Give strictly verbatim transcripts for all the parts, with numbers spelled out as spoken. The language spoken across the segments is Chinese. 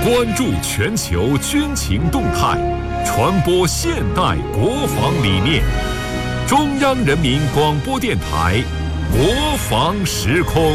关注全球军情动态，传播现代国防理念。中央人民广播电台国防时空。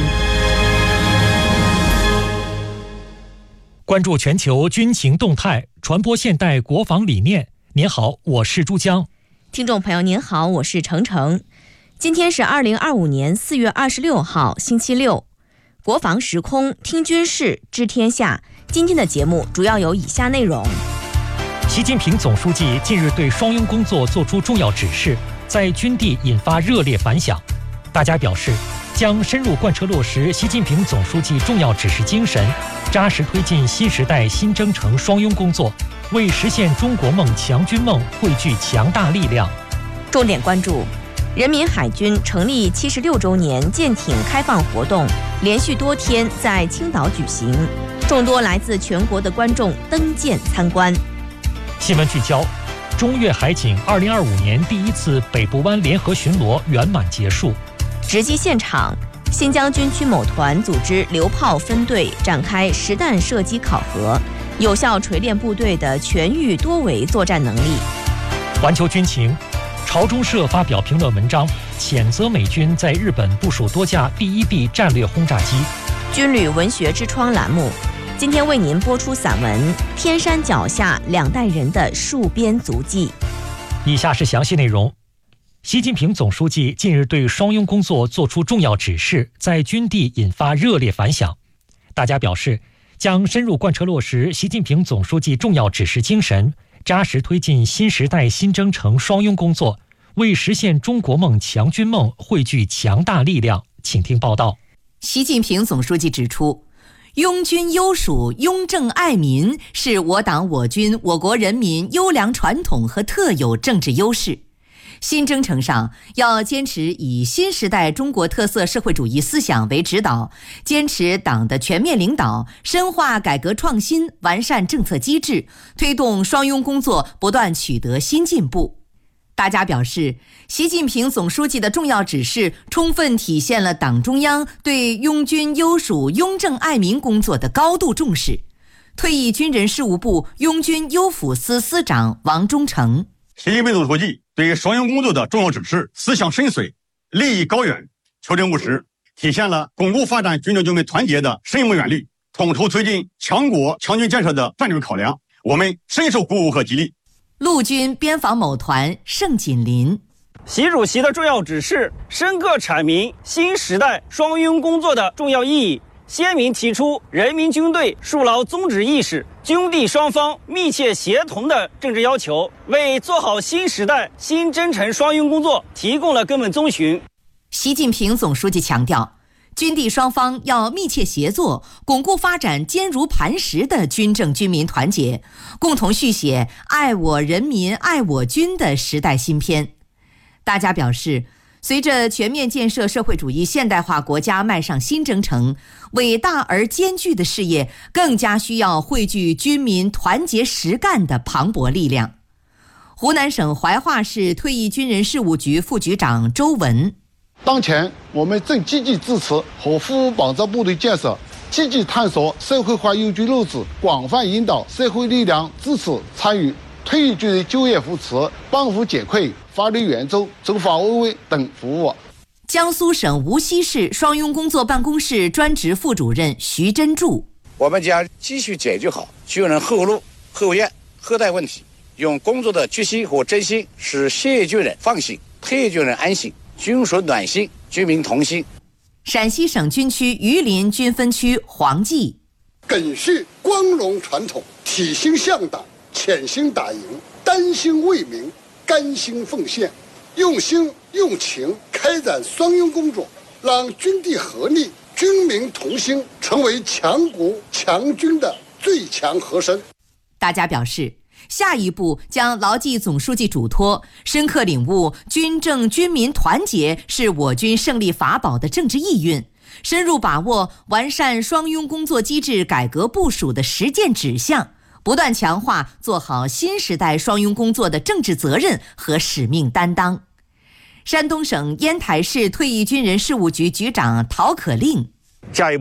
关注全球军情动态，传播现代国防理念。您好，我是珠江。 听众朋友您好，我是程程。今天是二零二五年四月二十六号，星期六。国防时空，听军事，知天下。今天的节目主要有以下内容： 习近平总书记近日对双拥工作作出重要指示，在军地引发热烈反响。大家表示，将深入贯彻落实习近平总书记重要指示精神，扎实推进新时代新征程双拥工作，为实现中国梦、强军梦汇聚强大力量。 重点关注人民海军成立七十六周年舰艇开放活动连续多天在青岛举行，众多来自全国的观众登舰参观。 新闻聚焦：中越海警二零二五年第一次北部湾联合巡逻圆满结束。 直击现场，新疆军区某团组织榴炮分队展开实弹射击考核，有效锤炼部队的全域多维作战能力。 环球军情，朝中社发表评论文章，谴责美军在日本部署多架 B 一 B 战略轰炸机。 军旅文学之窗栏目，今天为您播出散文《天山脚下两代人的戍边足迹》。 以下是详细内容。习近平总书记近日对双拥工作作出重要指示，在军地引发热烈反响。大家表示，将深入贯彻落实习近平总书记重要指示精神，扎实推进新时代新征程双拥工作，为实现中国梦、强军梦汇聚强大力量。请听报道。 习近平总书记指出，拥军优属、拥政爱民是我党我军我国人民优良传统和特有政治优势。新征程上，要坚持以新时代中国特色社会主义思想为指导，坚持党的全面领导，深化改革创新，完善政策机制，推动双拥工作不断取得新进步。大家表示，习近平总书记的重要指示充分体现了党中央对拥军优属、拥政爱民工作的高度重视。退役军人事务部拥军优抚司司长王忠诚： 习近平总书记对双拥工作的重要指示，思想深邃，立意高远，求真务实，体现了巩固发展军政军民团结的深谋远虑，统筹推进强国强军建设的战略考量，我们深受鼓舞和激励。 陆军边防某团盛锦林： 习主席的重要指示深刻阐明新时代双拥工作的重要意义，鲜明提出人民军队树牢宗旨意识、军地双方密切协同的政治要求，为做好新时代新征程双拥工作提供了根本遵循。 习近平总书记强调，军地双方要密切协作，巩固发展坚如磐石的军政军民团结，共同续写爱我人民、爱我军的时代新篇。大家表示，随着全面建设社会主义现代化国家迈上新征程，伟大而艰巨的事业更加需要汇聚军民团结实干的磅礴力量。湖南省怀化市退役军人事务局副局长周文： 当前我们正积极支持和服务保障部队建设，积极探索社会化优军路子，广泛引导社会力量支持参与退役军人就业扶持、帮扶减馈、法律援助、走访慰问等服务。 江苏省无锡市双拥工作办公室专职副主任徐真柱： 我们将继续解决好军人后路、后院、后代问题，用工作的决心和真心，使现役军人放心，退役军人安心，军属暖心，军民同心。 陕西省军区榆林军分区黄继： 赓续光荣传统，体心向党，潜心打赢，丹心为民，甘心奉献，用心用情开展双拥工作，让军地合力、军民同心成为强国强军的最强核心。 大家表示，下一步将牢记总书记嘱托，深刻领悟军政军民团结是我军胜利法宝的政治意蕴，深入把握完善双拥工作机制改革部署的实践指向，不断强化做好新时代双拥工作的政治责任和使命担当。山东省烟台市退役军人事务局局长陶可令： 下一步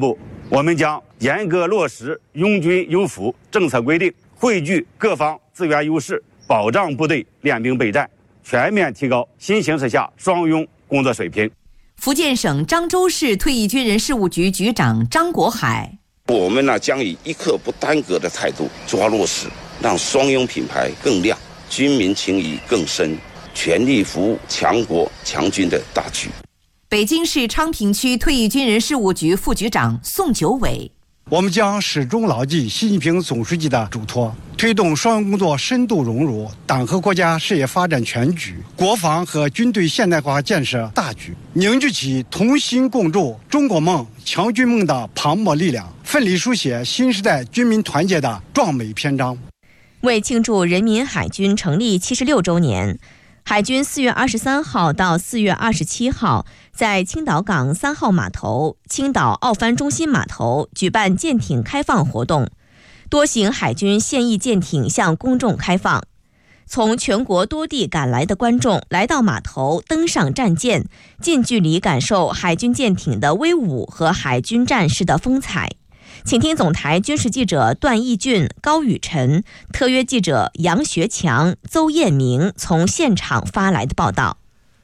我们将严格落实拥军优抚政策规定，汇聚各方资源优势，保障部队练兵备战，全面提高新形势下双拥工作水平。 福建省漳州市退役军人事务局局长张国海： 我们呢将以一刻不耽搁的态度抓落实，让双拥品牌更亮，军民情谊更深，全力服务强国强军的大局。 北京市昌平区退役军人事务局副局长宋九伟： 我们将始终牢记习近平总书记的嘱托，推动双拥工作深度融入党和国家事业发展全局、国防和军队现代化建设大局，凝聚起同心共筑中国梦、强军梦的磅礴力量，奋力书写新时代军民团结的壮美篇章。 为庆祝人民海军成立七十六周年，海军四月二十三号到四月二十七号在青岛港三号码头、青岛奥帆中心码头举办舰艇开放活动，多型海军现役舰艇向公众开放。从全国多地赶来的观众来到码头登上战舰，近距离感受海军舰艇的威武和海军战士的风采。请听总台军事记者段义俊、高宇晨，特约记者杨学强、邹彦明从现场发来的报道。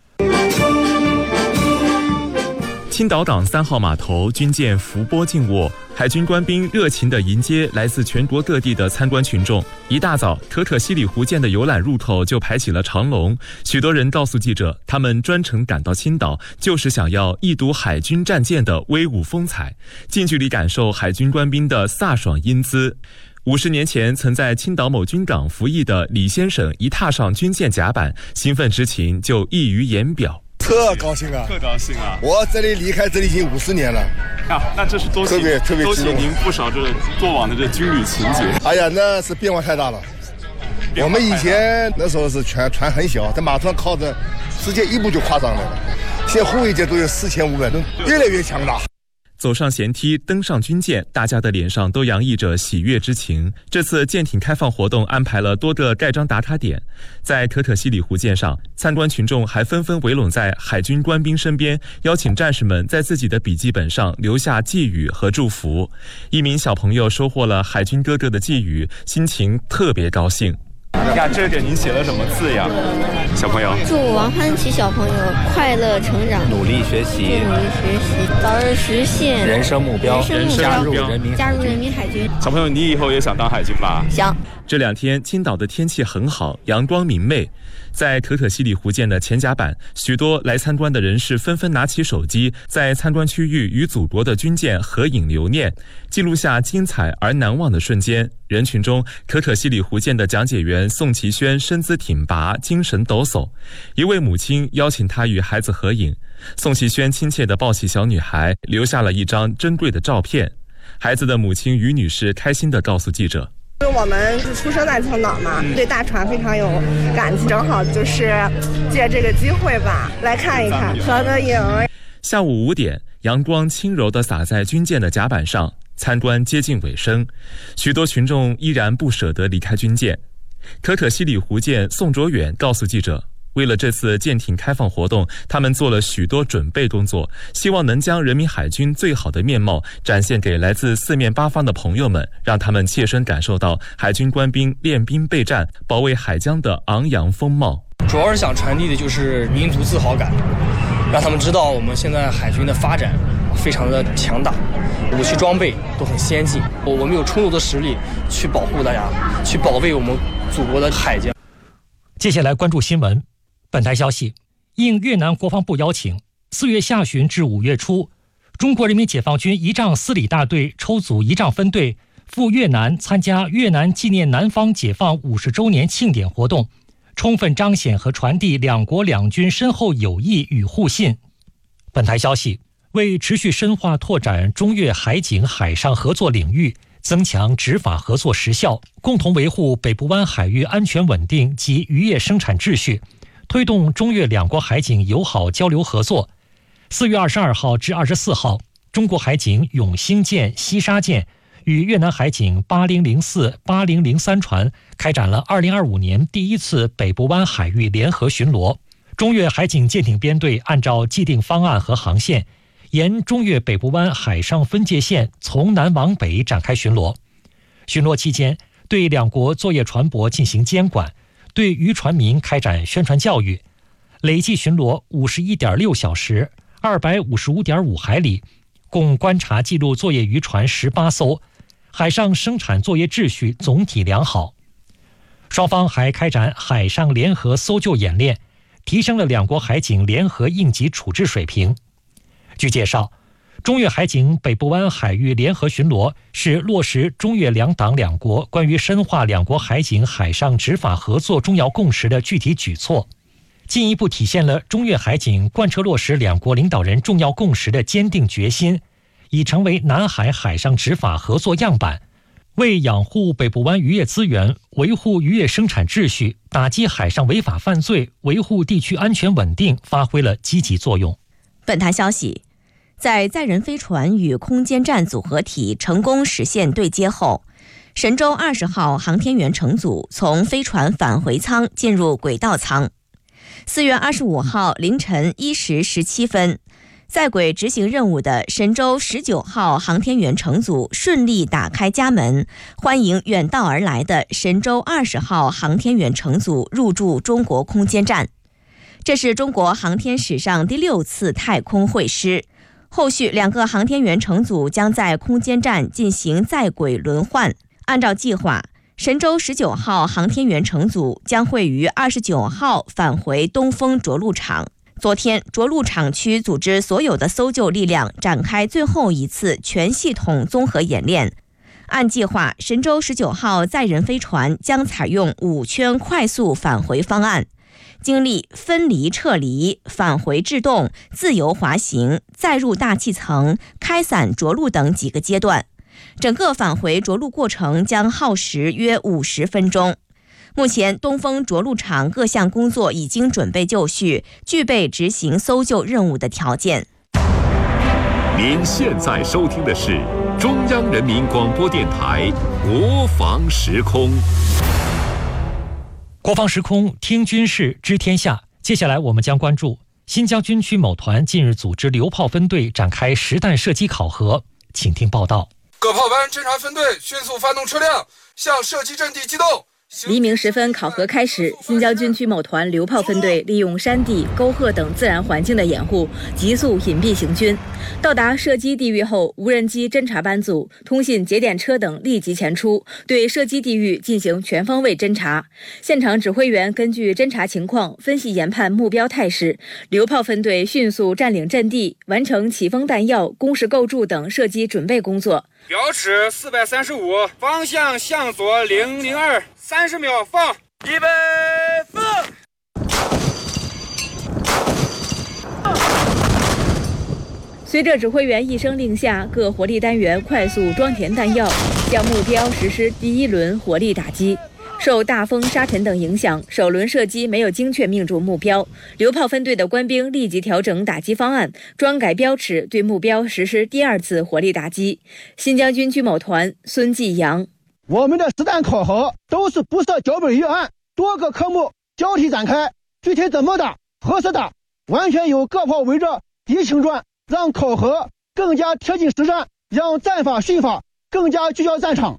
青岛港三号码头军舰伏波静卧，海军官兵热情地迎接来自全国各地的参观群众。一大早，可可西里湖舰的游览入口就排起了长龙，许多人告诉记者，他们专程赶到青岛，就是想要一睹海军战舰的威武风采，近距离感受海军官兵的飒爽英姿。五十年前曾在青岛某军港服役的李先生一踏上军舰甲板，兴奋之情就溢于言表。 特高兴啊！ 特高兴啊！ 我这里离开这里已经五十年了啊，那这是多特别特别勾起您不少这过往的这军旅情节。 哎呀，那是变化太大了。我们以前那时候是船船很小，在码头上靠着，直接一步就跨上来了。现在护卫舰都有四千五百吨，越来越强大。 走上舷梯，登上军舰，大家的脸上都洋溢着喜悦之情。这次舰艇开放活动安排了多个盖章打卡点，在可可西里湖舰上，参观群众还纷纷围拢在海军官兵身边，邀请战士们在自己的笔记本上留下寄语和祝福。一名小朋友收获了海军哥哥的寄语，心情特别高兴。呀，这给您写了什么字呀，小朋友？ 祝王汉奇小朋友快乐成长， 努力学习， 努力学习，早日实现人生目标， 人生目标加入人民加入人民海军。 小朋友，你以后也想当海军吧？ 想。 这两天青岛的天气很好，阳光明媚。在可可西里湖舰的前甲板，许多来参观的人士纷纷拿起手机，在参观区域与祖国的军舰合影留念，记录下精彩而难忘的瞬间。人群中，可可西里湖舰的讲解员宋其轩身姿挺拔，精神抖擞。一位母亲邀请他与孩子合影，宋其轩亲切地抱起小女孩，留下了一张珍贵的照片。孩子的母亲于女士开心地告诉记者， 我们是出生在青岛嘛，对大船非常有感情，正好就是借这个机会吧，来看一看，合个影。 下午五点，阳光轻柔地洒在军舰的甲板上，参观接近尾声，许多群众依然不舍得离开军舰。可可西里湖舰宋卓远告诉记者，为了这次舰艇开放活动，他们做了许多准备工作，希望能将人民海军最好的面貌展现给来自四面八方的朋友们，让他们切身感受到海军官兵练兵备战、保卫海疆的昂扬风貌。 主要是想传递的就是民族自豪感，让他们知道我们现在海军的发展非常的强大，武器装备都很先进，我们有充足的实力去保护大家，去保卫我们祖国的海疆。 接下来关注新闻。本台消息，应越南国防部邀请，四月下旬至五月初，中国人民解放军仪仗司礼大队抽组仪仗分队赴越南参加越南纪念南方解放五十周年庆典活动，充分彰显和传递两国两军深厚友谊与互信。本台消息，为持续深化拓展中越海警海上合作领域，增强执法合作实效，共同维护北部湾海域安全稳定及渔业生产秩序，推动中越两国海警友好交流合作。四月二十二号至二十四号，中国海警永兴舰、西沙舰与越南海警八零零四、八零零三船开展了二零二五年第一次北部湾海域联合巡逻。中越海警舰艇编队按照既定方案和航线， 沿中越北部湾海上分界线从南往北展开巡逻。巡逻期间，对两国作业船舶进行监管，对渔船民开展宣传教育。累计巡逻五十一点六小时，二百五十五点五海里，共观察记录作业渔船十八艘，海上生产作业秩序总体良好。双方还开展海上联合搜救演练，提升了两国海警联合应急处置水平。据介绍，中越海警北部湾海域联合巡逻是落实中越两党两国关于深化两国海警海上执法合作重要共识的具体举措，进一步体现了中越海警贯彻落实两国领导人重要共识的坚定决心，已成为南海海上执法合作样板，为养护北部湾渔业资源、维护渔业生产秩序、打击海上违法犯罪、维护地区安全稳定发挥了积极作用。 本台消息，在载人飞船与空间站组合体成功实现对接后，神舟二十号航天员乘组从飞船返回舱进入轨道舱。四月二十五号凌晨一时十七分，在轨执行任务的神舟十九号航天员乘组顺利打开家门，欢迎远道而来的神舟二十号航天员乘组入驻中国空间站。这是中国航天史上第六次太空会师。后续两个航天员乘组将在空间站进行在轨轮换。按照计划，神舟十九号航天员乘组将会于二十九号返回东风着陆场。昨天，着陆场区组织所有的搜救力量展开最后一次全系统综合演练。按计划，神舟十九号载人飞船将采用五圈快速返回方案，经历分离撤离、返回制动、自由滑行、再入大气层、开伞着陆等几个阶段。整个返回着陆过程将耗时约五十分钟。目前，东风着陆场各项工作已经准备就绪，具备执行搜救任务的条件。 您现在收听的是中央人民广播电台国防时空。 国防时空听军事知天下，接下来我们将关注新疆军区某团近日组织榴炮分队展开实弹射击考核，请听报道。 各炮班侦察分队迅速发动车辆向射击阵地机动。 黎明时分，考核开始。新疆军区某团榴炮分队利用山地、沟壑等自然环境的掩护，急速隐蔽行军。到达射击地域后，无人机侦察班组、通信节点车等立即前出，对射击地域进行全方位侦察。现场指挥员根据侦察情况分析研判目标态势，榴炮分队迅速占领阵地，完成起风弹药、工事构筑等射击准备工作。 标尺四百三十五，方向向左零零二，三十秒放，预备放。 随着指挥员一声令下，各火力单元快速装填弹药，向目标实施第一轮火力打击。受大风、沙尘等影响，首轮射击没有精确命中目标。榴炮分队的官兵立即调整打击方案，装改标尺，对目标实施第二次火力打击。新疆军区某团孙继阳： 我们的实弹考核都是不设脚本预案，多个科目交替展开，具体怎么打、何时打，完全由各炮围着敌情转，让考核更加贴近实战，让战法训法更加聚焦战场。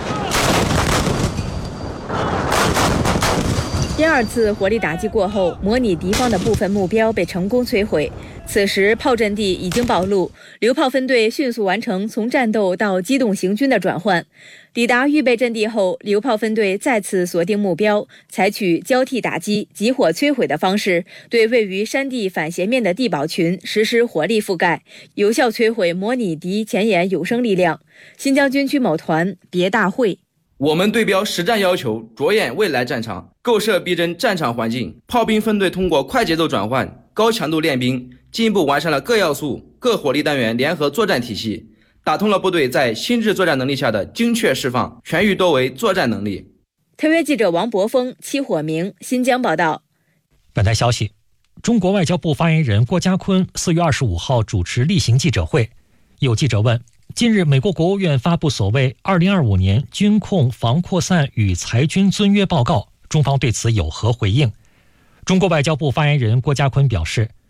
第二次火力打击过后，模拟敌方的部分目标被成功摧毁。此时炮阵地已经暴露，榴炮分队迅速完成从战斗到机动行军的转换。抵达预备阵地后，榴炮分队再次锁定目标，采取交替打击、集火摧毁的方式，对位于山地反斜面的地堡群实施火力覆盖，有效摧毁模拟敌前沿有生力量。新疆军区某团别大会： 我们对标实战要求，着眼未来战场，构设逼真战场环境。炮兵分队通过快节奏转换、高强度练兵，进一步完善了各要素、各火力单元联合作战体系，打通了部队在新质作战能力下的精确释放、全域多维作战能力。 特约记者王博峰、戚火明，新疆报道。 本台消息，中国外交部发言人郭家坤四月二十五号主持例行记者会，有记者问：近日，美国国务院发布所谓二零二五年军控防扩散与裁军遵约报告，中方对此有何回应？中国外交部发言人郭家坤表示，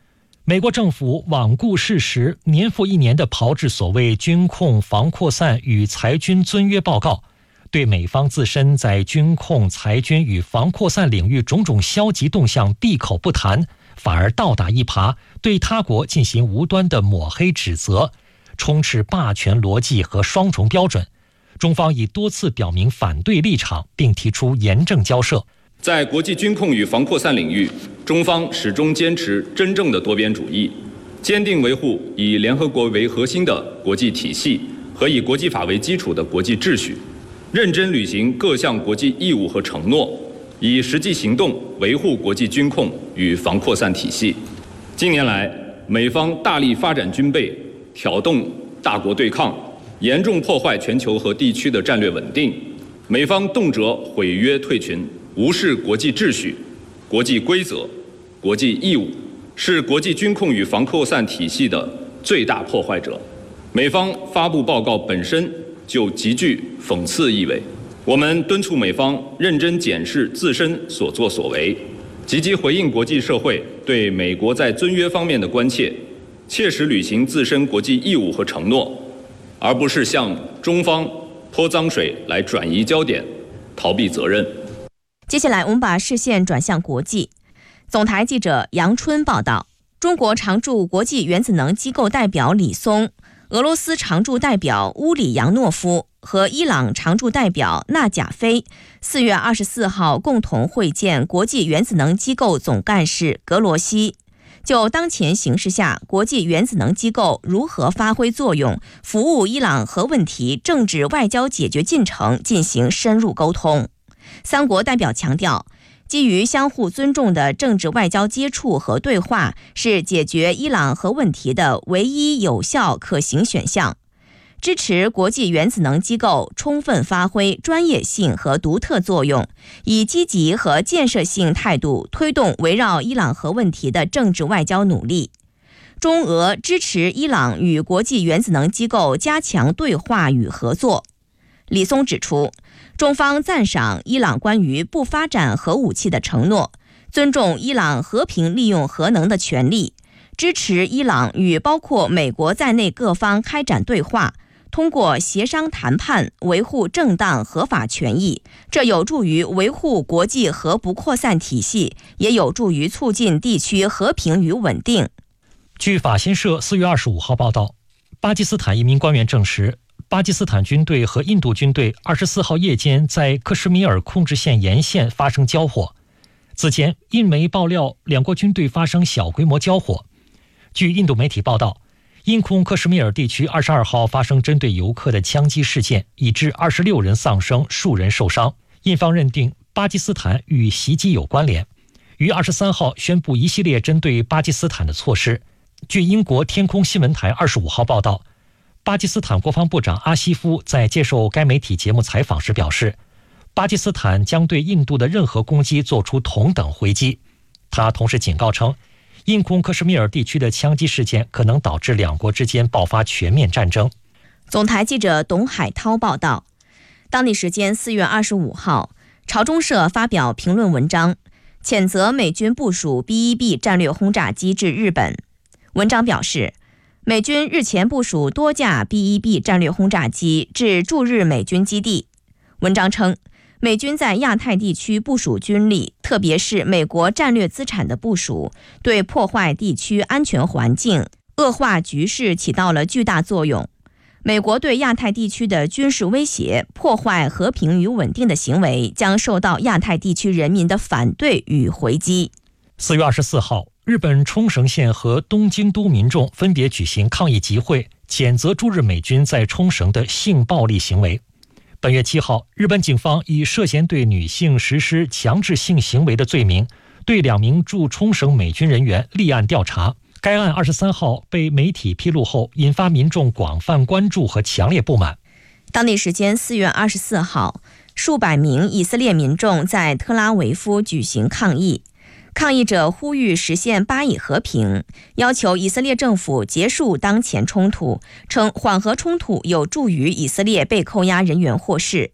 美国政府罔顾事实，年复一年地炮制所谓军控防扩散与裁军遵约报告，对美方自身在军控、裁军与防扩散领域种种消极动向闭口不谈，反而倒打一耙，对他国进行无端的抹黑指责，充斥霸权逻辑和双重标准。中方已多次表明反对立场，并提出严正交涉。 在国际军控与防扩散领域，中方始终坚持真正的多边主义，坚定维护以联合国为核心的国际体系和以国际法为基础的国际秩序，认真履行各项国际义务和承诺，以实际行动维护国际军控与防扩散体系。近年来，美方大力发展军备，挑动大国对抗，严重破坏全球和地区的战略稳定。美方动辄毁约退群，无视国际秩序、国际规则、国际义务，是国际军控与防扩散体系的最大破坏者。美方发布报告本身就极具讽刺意味。我们敦促美方认真检视自身所作所为，积极回应国际社会对美国在遵约方面的关切，切实履行自身国际义务和承诺，而不是向中方泼脏水来转移焦点、逃避责任。 接下来我们把视线转向国际。总台记者杨春报道，中国常驻国际原子能机构代表李松、俄罗斯常驻代表乌里扬诺夫和伊朗常驻代表纳贾菲四月二十四号共同会见国际原子能机构总干事格罗西，就当前形势下国际原子能机构如何发挥作用，服务伊朗核问题政治外交解决进程进行深入沟通。三国代表强调，基于相互尊重的政治外交接触和对话是解决伊朗核问题的唯一有效可行选项，支持国际原子能机构充分发挥专业性和独特作用，以积极和建设性态度推动围绕伊朗核问题的政治外交努力。中俄支持伊朗与国际原子能机构加强对话与合作。李松指出，中方赞赏伊朗关于不发展核武器的承诺，尊重伊朗和平利用核能的权利，支持伊朗与包括美国在内各方开展对话，通过协商谈判维护正当合法权益，这有助于维护国际核不扩散体系，也有助于促进地区和平与稳定。 据法新社四月二十五号报道，巴基斯坦一名官员证实，巴基斯坦军队和印度军队二十四号夜间在克什米尔控制线沿线发生交火。此前，印媒爆料两国军队发生小规模交火。据印度媒体报道，印控克什米尔地区二十二号发生针对游客的枪击事件，已致二十六人丧生，数人受伤。印方认定巴基斯坦与袭击有关联，于二十三号宣布一系列针对巴基斯坦的措施。据英国天空新闻台二十五号报道，巴基斯坦国防部长阿西夫在接受该媒体节目采访时表示，巴基斯坦将对印度的任何攻击做出同等回击。他同时警告称，印控克什米尔地区的枪击事件可能导致两国之间爆发全面战争。 总台记者董海涛报道，当地时间四月二十五号，朝中社发表评论文章，谴责美军部署 B 一 B 战略轰炸机至日本。文章表示，美军日前部署多架 B 一 B 战略轰炸机至驻日美军基地。文章称，美军在亚太地区部署军力，特别是美国战略资产的部署，对破坏地区安全环境、恶化局势起到了巨大作用。美国对亚太地区的军事威胁、破坏和平与稳定的行为，将受到亚太地区人民的反对与回击。 四月二十四号，日本冲绳县和东京都民众分别举行抗议集会，谴责驻日美军在冲绳的性暴力行为。本月七号，日本警方以涉嫌对女性实施强制性行为的罪名，对两名驻冲绳美军人员立案调查。该案二十三号被媒体披露后，引发民众广泛关注和强烈不满。 当地时间四月二十四号，数百名以色列民众在特拉维夫举行抗议。抗议者呼吁实现巴以和平，要求以色列政府结束当前冲突，称缓和冲突有助于以色列被扣押人员获释。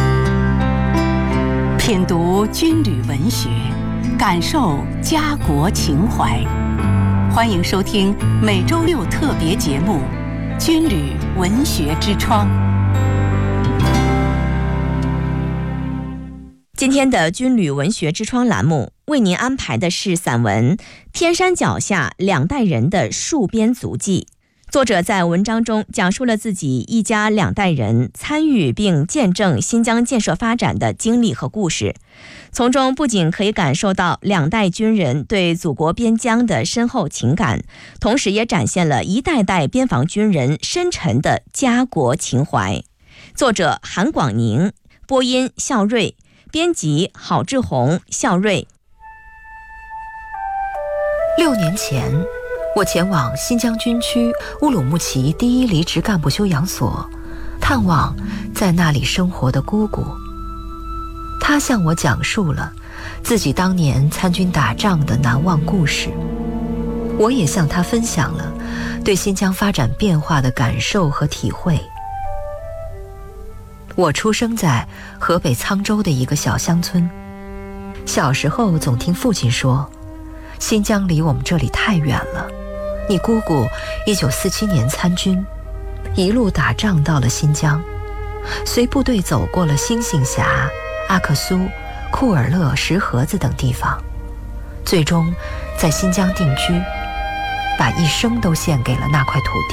品读军旅文学，感受家国情怀。 欢迎收听每周六特别节目《军旅文学之窗》。 今天的军旅文学之窗栏目为您安排的是散文《天山脚下两代人的戍边足迹》。作者在文章中讲述了自己一家两代人参与并见证新疆建设发展的经历和故事，从中不仅可以感受到两代军人对祖国边疆的深厚情感，同时也展现了一代代边防军人深沉的家国情怀。作者韩广宁，播音孝瑞，编辑郝志宏、孝瑞。 六年前，我前往新疆军区乌鲁木齐第一离职干部休养所，探望在那里生活的姑姑。她向我讲述了自己当年参军打仗的难忘故事，我也向她分享了对新疆发展变化的感受和体会。我出生在河北沧州的一个小乡村，小时候总听父亲说，新疆离我们这里太远了。你姑姑一九四七年参军，一路打仗到了新疆，随部队走过了星星峡、阿克苏、库尔勒、石河子等地方，最终在新疆定居，把一生都献给了那块土地。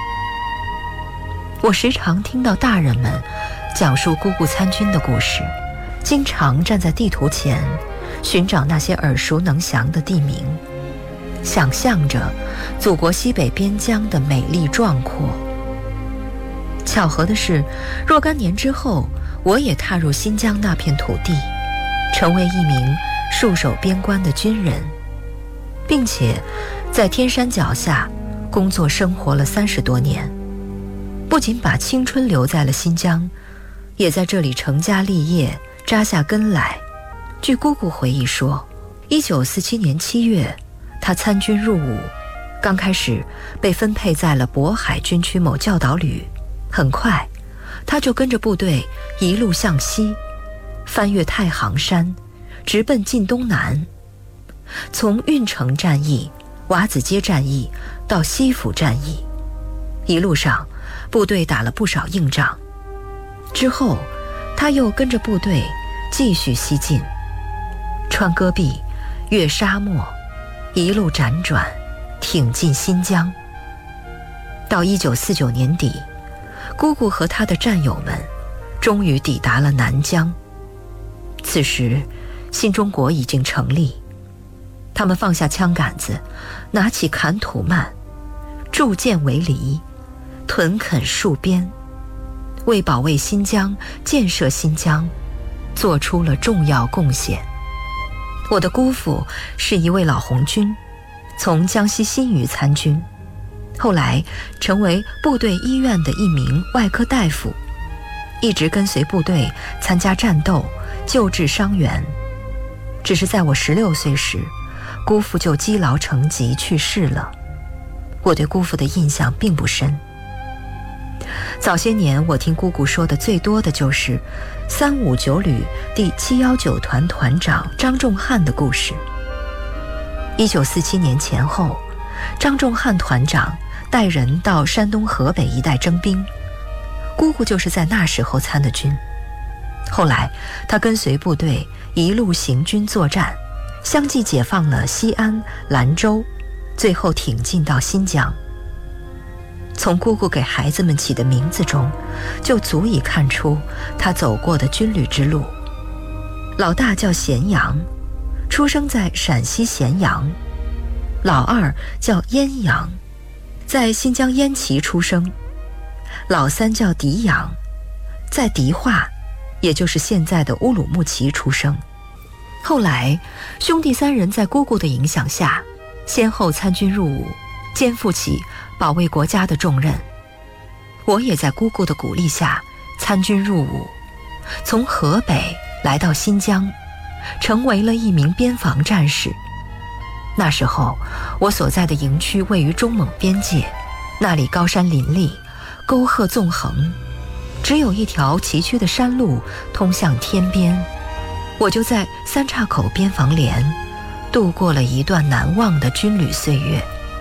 我时常听到大人们讲述姑姑参军的故事，经常站在地图前寻找那些耳熟能详的地名，想象着祖国西北边疆的美丽壮阔。巧合的是，若干年之后，我也踏入新疆那片土地，成为一名戍守边关的军人，并且在天山脚下工作生活了三十多年。不仅把青春留在了新疆，也在这里成家立业，扎下根来。据姑姑回忆说，一九四七年七月，她参军入伍，刚开始被分配在了渤海军区某教导旅，很快她就跟着部队一路向西，翻越太行山，直奔晋东南。从运城战役、瓦子街战役到西府战役，一路上部队打了不少硬仗。之后他又跟着部队继续西进，穿戈壁，越沙漠，一路辗转，挺进新疆。到一九四九年底，姑姑和她的战友们终于抵达了南疆。此时新中国已经成立，他们放下枪杆子，拿起砍土蔓，铸剑为犁，屯垦戍边，为保卫新疆、建设新疆做出了重要贡献。我的姑父是一位老红军，从江西新余参军，后来成为部队医院的一名外科大夫，一直跟随部队参加战斗，救治伤员。只是在我十六岁时，姑父就积劳成疾去世了。我对姑父的印象并不深。早些年我听姑姑说的最多的就是三五九旅第七一九团团长张仲汉的故事。一九四七年前后，张仲汉团长带人到山东河北一带征兵，姑姑就是在那时候参的军。后来他跟随部队一路行军作战，相继解放了西安、兰州，最后挺进到新疆。从姑姑给孩子们起的名字中，就足以看出他走过的军旅之路。老大叫咸阳，出生在陕西咸阳；老二叫燕阳，在新疆燕齐出生；老三叫迪阳，在迪化，也就是现在的乌鲁木齐出生。后来兄弟三人在姑姑的影响下，先后参军入伍，肩负起保卫国家的重任。我也在姑姑的鼓励下参军入伍，从河北来到新疆，成为了一名边防战士。那时候我所在的营区位于中蒙边界，那里高山林立，沟壑纵横，只有一条崎岖的山路通向天边。我就在三岔口边防连度过了一段难忘的军旅岁月。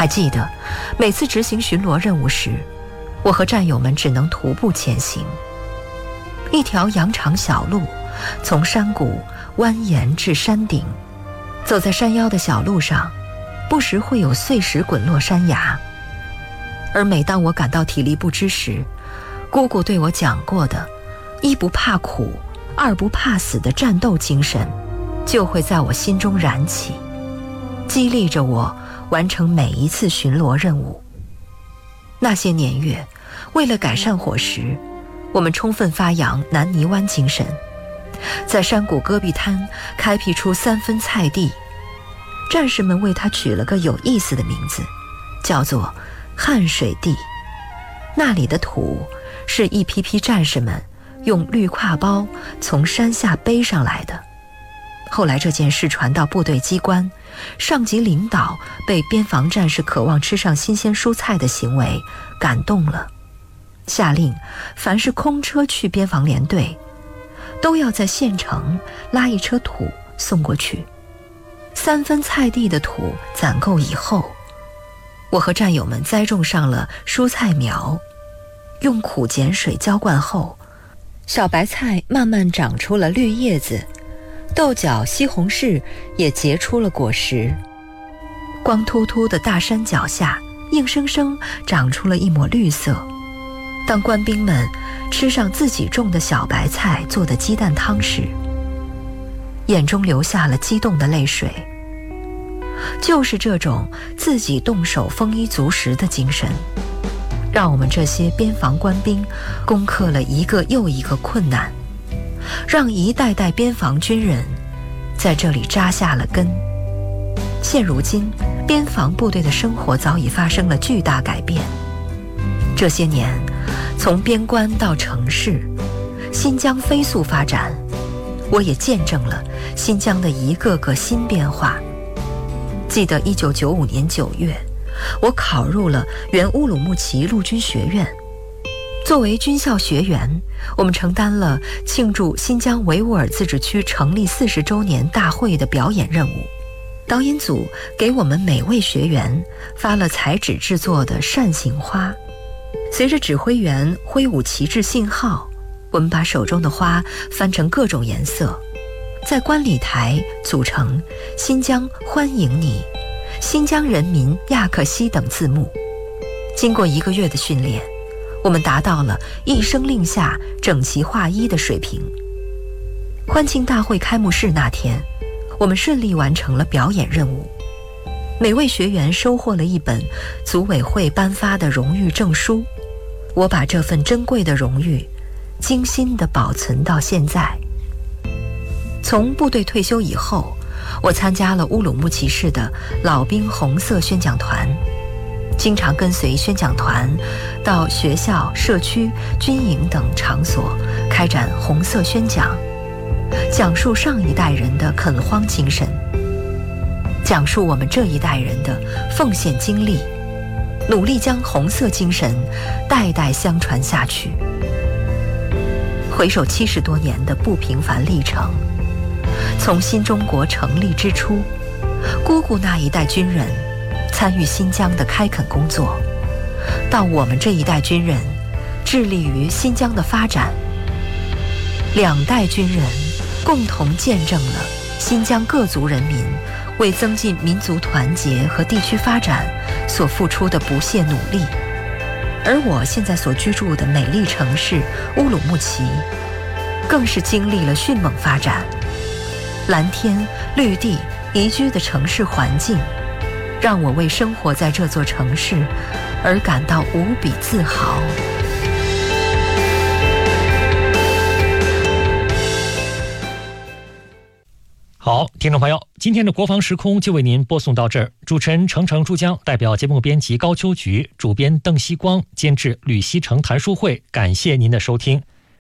还记得，每次执行巡逻任务时，我和战友们只能徒步前行。一条羊肠小路，从山谷蜿蜒至山顶。走在山腰的小路上，不时会有碎石滚落山崖。而每当我感到体力不支时，姑姑对我讲过的一不怕苦，二不怕死的战斗精神，就会在我心中燃起，激励着我完成每一次巡逻任务。那些年月，为了改善伙食，我们充分发扬南泥湾精神，在山谷戈壁滩开辟出三分菜地，战士们为它取了个有意思的名字，叫做汗水地。那里的土是一批批战士们用绿挎包从山下背上来的。后来这件事传到部队机关，上级领导被边防战士渴望吃上新鲜蔬菜的行为感动了，下令凡是空车去边防连队，都要在县城拉一车土送过去。三分菜地的土攒够以后，我和战友们栽种上了蔬菜苗，用苦碱水浇灌后，小白菜慢慢长出了绿叶子，豆角、西红柿也结出了果实。光秃秃的大山脚下，硬生生长出了一抹绿色。当官兵们吃上自己种的小白菜做的鸡蛋汤时，眼中流下了激动的泪水。就是这种自己动手丰衣足食的精神，让我们这些边防官兵攻克了一个又一个困难，让一代代边防军人在这里扎下了根。现如今，边防部队的生活早已发生了巨大改变。这些年，从边关到城市，新疆飞速发展，我也见证了新疆的一个个新变化。记得一九九五年九月，我考入了原乌鲁木齐陆军学院。作为军校学员，我们承担了庆祝新疆维吾尔自治区成立四十周年大会的表演任务。导演组给我们每位学员发了彩纸制作的扇形花，随着指挥员挥舞旗帜信号，我们把手中的花翻成各种颜色，在观礼台组成新疆欢迎你、新疆人民亚克西等字幕。经过一个月的训练，我们达到了一声令下整齐划一的水平。欢庆大会开幕式那天，我们顺利完成了表演任务，每位学员收获了一本组委会颁发的荣誉证书。我把这份珍贵的荣誉精心地保存到现在。从部队退休以后，我参加了乌鲁木齐市的老兵红色宣讲团，经常跟随宣讲团到学校、社区、军营等场所开展红色宣讲，讲述上一代人的垦荒精神，讲述我们这一代人的奉献经历，努力将红色精神代代相传下去。回首七十多年的不平凡历程，从新中国成立之初，姑姑那一代军人参与新疆的开垦工作，到我们这一代军人致力于新疆的发展，两代军人共同见证了新疆各族人民为增进民族团结和地区发展所付出的不懈努力。而我现在所居住的美丽城市乌鲁木齐，更是经历了迅猛发展，蓝天绿地宜居的城市环境，让我为生活在这座城市而感到无比自豪。 好，听众朋友，今天的国防时空就为您播送到这儿。主持人程程珠江代表节目编辑高秋菊、主编邓希光、监制吕希成、谭淑慧，感谢您的收听。